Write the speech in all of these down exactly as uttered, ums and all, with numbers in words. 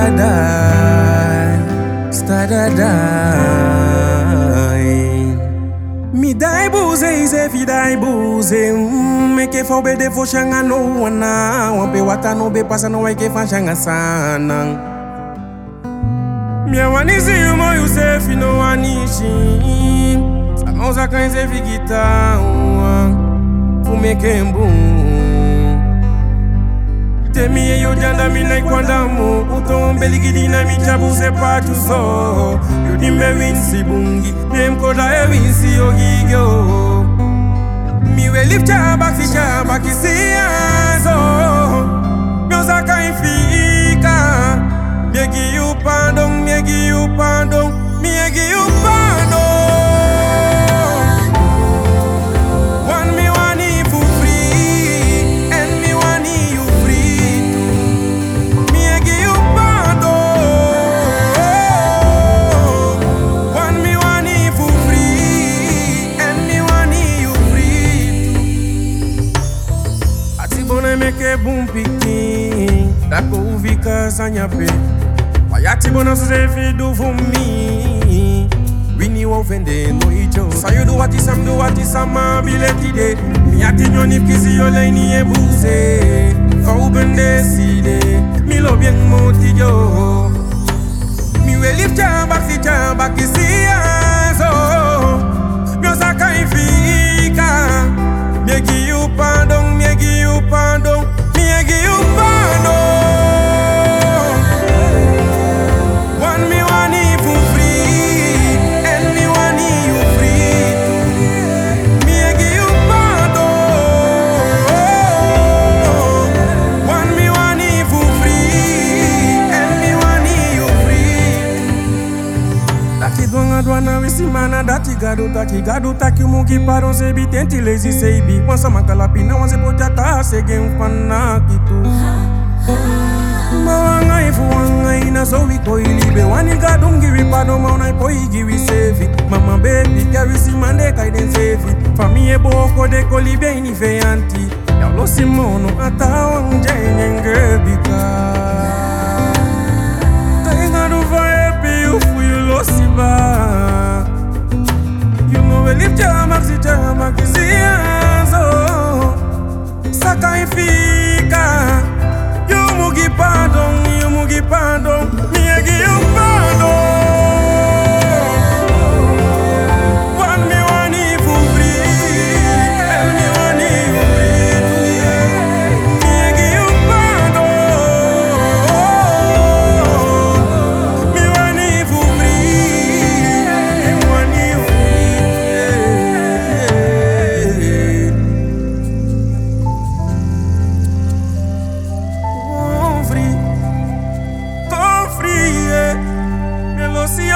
die, stada die. Mi die buze ize fi die buze. Me ke fa obede fo shanga no wana. Wampe wata no be pasa no wai ke fa shanga sana. Mi wani si yumo you say fi no wanishi. Sa noza kan se fi gita. Fu me ke mbu. Temi yo janda mi na kwanda mo uto mbeli gidina mi chabu se patu so yo dimbe winsi bungi dem ko da e winsi yo gigyo mi we lift ya back si ya back si so mi osaka infika mi gi you pardon mi gi you pardon mi gi you pardon. Meke boom picking, that go uvika sanyape. Wayati bona suzefi do for me. We ni ofende no icho. Sa you do what is some do what is some ability de. Mi ati nyoni kizi yo leni e buze. Fa ubende side. Mi lo bien motijo. Mi we lift ya back si ya back si azo. Mi osaka infika. Mi gi you pardon, mi gi you pardon, mi gi you pardon. One me want you free, and me want you free. Mi gi you pardon. One me want you free, and me want you free. Dati donga dwana wisi mana dati gado dati gado taki mugi paro se bi tenti lazy seibi wansa makala pina wanse pojata se game fana kitu mawanga ifu wanga ina so we ko ilibe wani gado ngiwi pado mauna ipo igiwi sevi mama baby carry si mande kai den sevi famille boko de kolibe ini feanti ya lo simono ata wanje nyenge bika tenga do va epi ufu you lo siba. Lift ya maxi ya maxi azo saka ifika yo mugi pardon yo mugi pardon mi gi you pardon. One me want you free and me want you free mi gi you pardon. Me want you free and want you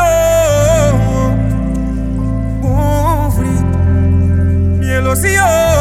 Lucio.